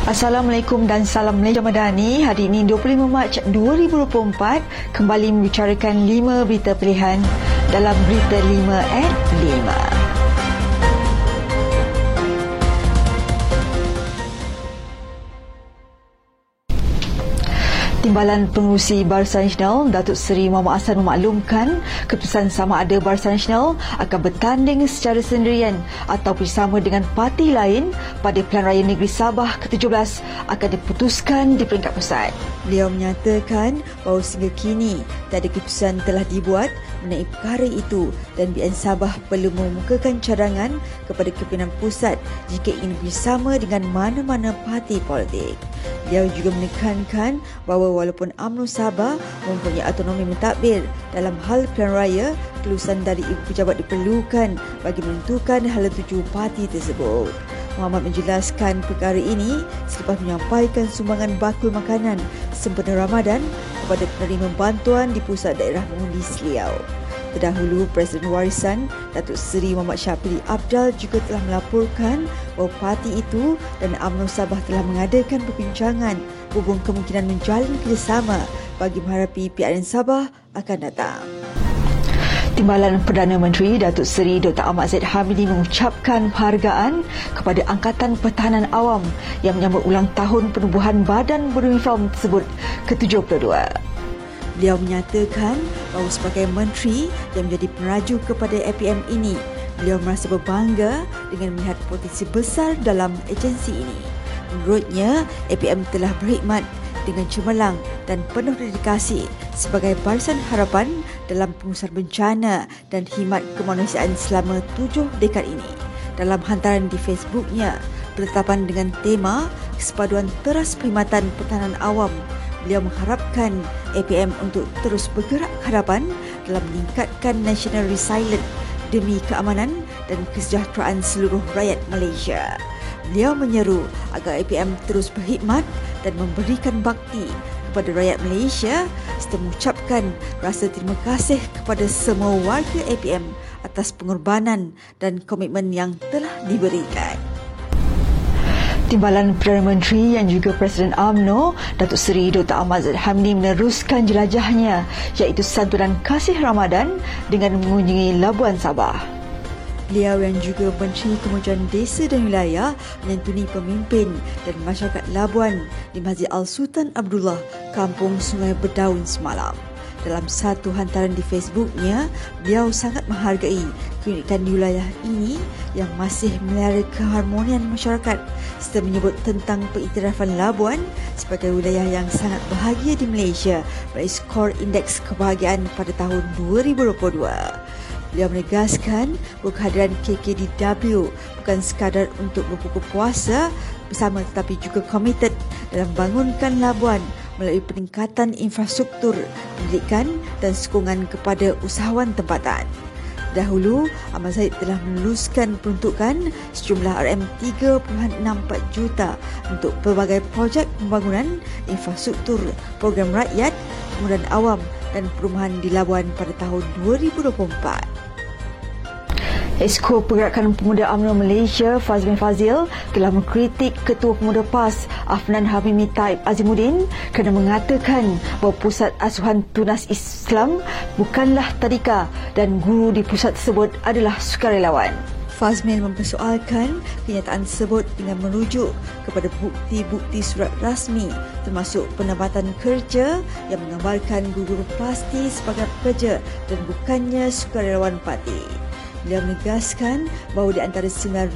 Assalamualaikum dan salam Malaysia Madani. Hari ini 25 Mac 2024 kembali membicarakan 5 berita pilihan dalam Berita 5 at 5. Timbalan Pengerusi Barisan Nasional Datuk Seri Muhammad Hassan memaklumkan keputusan sama ada Barisan Nasional akan bertanding secara sendirian atau bersama dengan parti lain pada Pilihan Raya Negeri Sabah ke-17 akan diputuskan di peringkat pusat. Beliau menyatakan bahawa sehingga kini tiada keputusan telah dibuat mengenai perkara itu dan BN Sabah perlu memukakan cadangan kepada kepimpinan pusat jika ingin bersama dengan mana-mana parti politik. Beliau juga menekankan bahawa walaupun UMNO Sabah mempunyai autonomi mentadbir dalam hal pilihan raya, kelulusan dari ibu pejabat diperlukan bagi menentukan hala tuju parti tersebut. Muhammad menjelaskan perkara ini selepas menyampaikan sumbangan bakul makanan sempena Ramadan kepada penerima bantuan di pusat daerah mengundi Seliau. Terdahulu, Presiden Warisan Datuk Seri Muhammad Syafri Abdal juga telah melaporkan bahawa parti itu dan UMNO Sabah telah mengadakan perbincangan hubung kemungkinan menjalin kerjasama bagi menghadapi PRN Sabah akan datang. Timbalan Perdana Menteri Datuk Seri Dr. Ahmad Zaid Hamidi mengucapkan penghargaan kepada Angkatan Pertahanan Awam yang menyambut ulang tahun penubuhan Badan Beruniform tersebut ke-72. Beliau menyatakan bahawa sebagai menteri yang menjadi penraju kepada APM ini, beliau merasa berbangga dengan melihat potensi besar dalam agensi ini. Menurutnya, APM telah berkhidmat dengan cemerlang dan penuh dedikasi sebagai barisan harapan dalam pengurusan bencana dan khidmat kemanusiaan selama 7 dekad ini. Dalam hantaran di Facebooknya, bertetapan dengan tema Kesepaduan Teras Perkhidmatan Pertahanan Awam, beliau mengharapkan APM untuk terus bergerak ke hadapan dalam meningkatkan national resilience demi keamanan dan kesejahteraan seluruh rakyat Malaysia. Beliau menyeru agar APM terus berkhidmat dan memberikan bakti kepada rakyat Malaysia serta mengucapkan rasa terima kasih kepada semua warga APM atas pengorbanan dan komitmen yang telah diberikan. Timbalan Perdana Menteri yang juga Presiden UMNO Datuk Seri Dr. Ahmad Zaid Hamidi meneruskan jelajahnya iaitu santunan kasih Ramadan dengan mengunjungi Labuan Sabah. Beliau yang juga Menteri Kemajuan Desa dan Wilayah menyantuni pemimpin dan masyarakat Labuan di Masjid Al-Sultan Abdullah, Kampung Sungai Berdaun semalam. Dalam satu hantaran di Facebooknya, beliau sangat menghargai keunikan di wilayah ini yang masih melihara keharmonian masyarakat serta menyebut tentang pengiktirafan Labuan sebagai wilayah yang sangat bahagia di Malaysia melalui skor indeks kebahagiaan pada tahun 2022. Beliau menegaskan bahawa kehadiran KKDW bukan sekadar untuk berbuka puasa bersama tetapi juga komited dalam bangunkan Labuan melalui peningkatan infrastruktur, pendidikan dan sokongan kepada usahawan tempatan. Dahulu, Ahmad Zaid telah meluluskan peruntukan sejumlah RM3.64 juta untuk pelbagai projek pembangunan infrastruktur, program rakyat, kemudahan awam dan perumahan di Labuan pada tahun 2024. Esko Pergerakan Pemuda UMNO Malaysia Fazmin Fazil telah mengkritik Ketua Pemuda PAS Afnan Hamimi Taib Azimuddin kerana mengatakan bahawa Pusat Asuhan Tunas Islam bukanlah tadika dan guru di pusat tersebut adalah sukarelawan. Fazmil mempersoalkan kenyataan tersebut dengan merujuk kepada bukti-bukti surat rasmi termasuk penempatan kerja yang menggambarkan guru-guru pasti sebagai pekerja dan bukannya sukarelawan parti. Beliau menegaskan bahawa di antara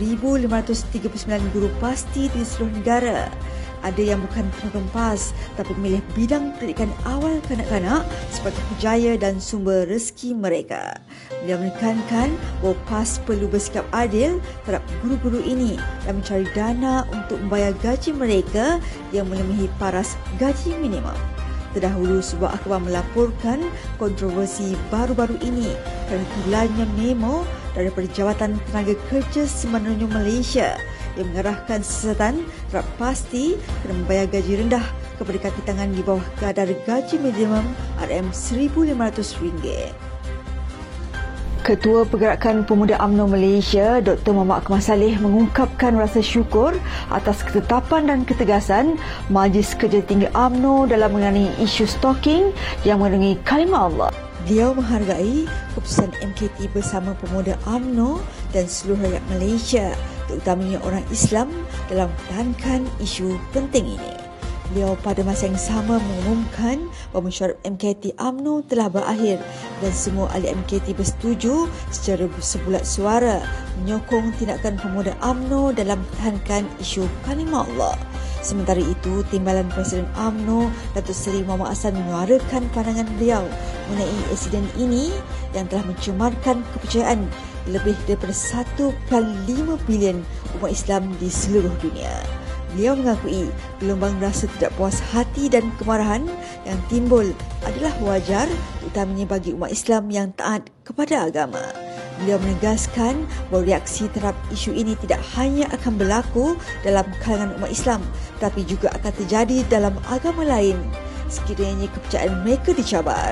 9,539 guru pasti di seluruh negara, ada yang bukan penonton PAS tapi memilih bidang pendidikan awal kanak-kanak sebagai kerjaya dan sumber rezeki mereka. Beliau menekankan bahawa PAS perlu bersikap adil terhadap guru-guru ini dan mencari dana untuk membayar gaji mereka yang melebihi paras gaji minimum. Terdahulu, sebuah akhbar melaporkan kontroversi baru-baru ini kerana tularnya memo daripada Jabatan Tenaga Kerja Semenanjung Malaysia yang mengarahkan siasatan terhadap pasti kena membayar gaji rendah kepada kaki tangan di bawah kadar gaji minimum RM1,500. Ketua Pergerakan Pemuda UMNO Malaysia, Dr. Muhammad Akmal Saleh mengungkapkan rasa syukur atas ketetapan dan ketegasan Majlis Kerja Tinggi UMNO dalam mengenai isu stalking yang mengandungi kalimah Allah. Beliau menghargai keputusan MKT bersama pemuda UMNO dan seluruh rakyat Malaysia, terutamanya orang Islam, dalam mempertahankan isu penting ini. Beliau pada masa yang sama mengumumkan bahawa mesyuarat MKT UMNO telah berakhir dan semua ahli MKT bersetuju secara sebulat suara menyokong tindakan pemuda UMNO dalam mempertahankan isu kalimah Allah. Sementara itu, Timbalan Presiden UMNO, Datuk Seri Muhammad Hassan menyuarakan pandangan beliau mengenai insiden ini yang telah mencemarkan kepercayaan lebih daripada 1.5 bilion umat Islam di seluruh dunia. Beliau mengakui gelombang rasa tidak puas hati dan kemarahan yang timbul adalah wajar, terutamanya bagi umat Islam yang taat kepada agama. Beliau menegaskan bahawa reaksi terhadap isu ini tidak hanya akan berlaku dalam kalangan umat Islam, tetapi juga akan terjadi dalam agama lain sekiranya kepercayaan mereka dicabar.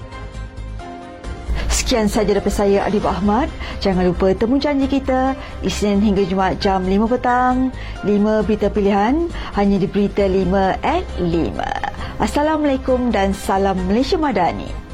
Sekian sahaja daripada saya, Adib Ahmad. Jangan lupa temu janji kita Isnin hingga Jumaat jam 5 petang. 5 berita pilihan hanya di Berita 5 at 5. Assalamualaikum dan salam Malaysia Madani.